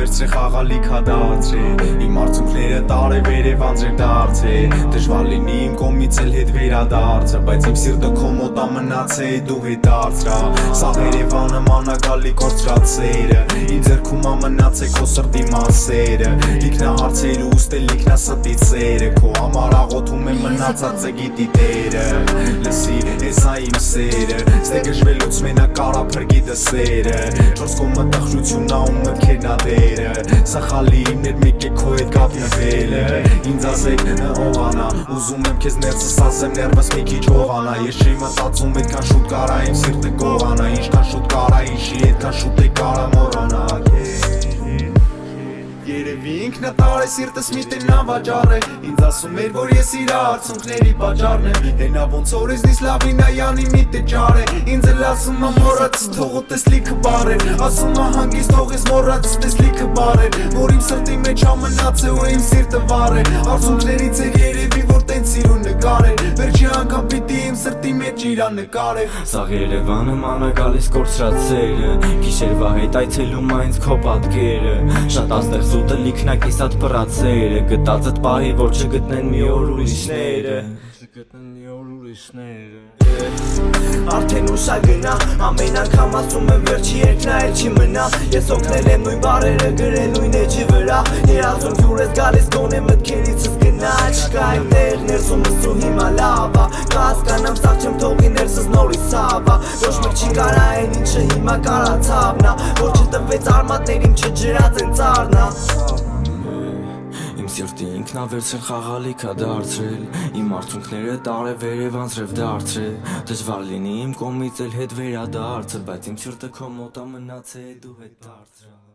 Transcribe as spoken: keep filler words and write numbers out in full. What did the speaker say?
վերցրե խաղալիքա դարձրե Իմ արցունքները տարեվերև անձրև դարձե Դժվար լինի իմ կողմից էլ հետ վերադարձը Բայց իմ սիրտը քո մոտ ամնացե դու հետ դարձրա Սաղ Երևանը մանագալի կորցրած սերը Իմ ձեռքում ամնացե քո սրտի մասերը Լիքնահարցեր ու ուստել լիքնաստի ծերը Քո համար աղոթում եմ մնացած է գիտի տերը Լսի էսա իմ սերը Ստեգժվելուց մենակ կարա փրկի դսերը Չորս կոմը տխրությունա ու մտքերնա դերը Սխալի իմներ մեկ է քո հետ կապնվելը Ինձ ասեք ողանա Ուզում եմ քեզ ներսս ասեմ ներվս մի քիչ հողանա Ես չի մտածում այդքան շուտ կարա իմ սիրտը գողանա Ինչքան շուտ կարա իշի այդքան շուտ է կարա մոռանա Երևի ինքնատար է սիրտս մի տնա վաճառ է Ինձ ասում էր որ ես իր արցունքների պատճառն եմ Հենա ոնց որ իզնից լավին այանի մի տեճար է Ինձ էլ ասում ա մոռացս թող ուտես լիքը բար է Ասում ա հանգիստ թող ես մոռացս տես լիքը բար է Որ իմ սրտի մեջ ամնաց է ու իմ սիրտը վար է Արցունքներից էր երևի որ տենց սիրուն նկար է Վերջի անգամ պիտի իմ սրտի մեջ իրան նկար է Սաղ Երևանը մանագալիս կորցրած սերը Գիշերվա հետ այցելում ա ինձ քո պատկերը Շատ աստեղ սուտը լիքնակիսատ պրացերը Գտածդ պահի որ չգտնեն մի օր ուրիշները Չգտնեն մի օր ուրիշները Արդեն ուշա գնա Ամեն անգամ ասում եմ վերջի երկնա էլ չի մնա Ես օգնել եմ նույն բարերը գրել նույն էջի վրա Երազում հյուր ես գալիս գոնե մտքերիցս գնա Չկա իմ տեղ ներսումս ու հիմա լավա Կհասկանամ սաղ չեմ թողի ներսս նորից ցավա Ոչ մեկ չի կարա են ինչը հիմա կարացավնա Որ չտվեց արմատներին չջրած են ծառնա Իմ սիրտի ինքնավերցրել խաղալիքա դարձրել Իմ արցունքները տարեվերև անձրև դարձրել Դժվար լինի իմ կողմից էլ հետ վերադարձը Բայց իմ սիրտը քո մոտ ամնաց է դու հետ դարձրել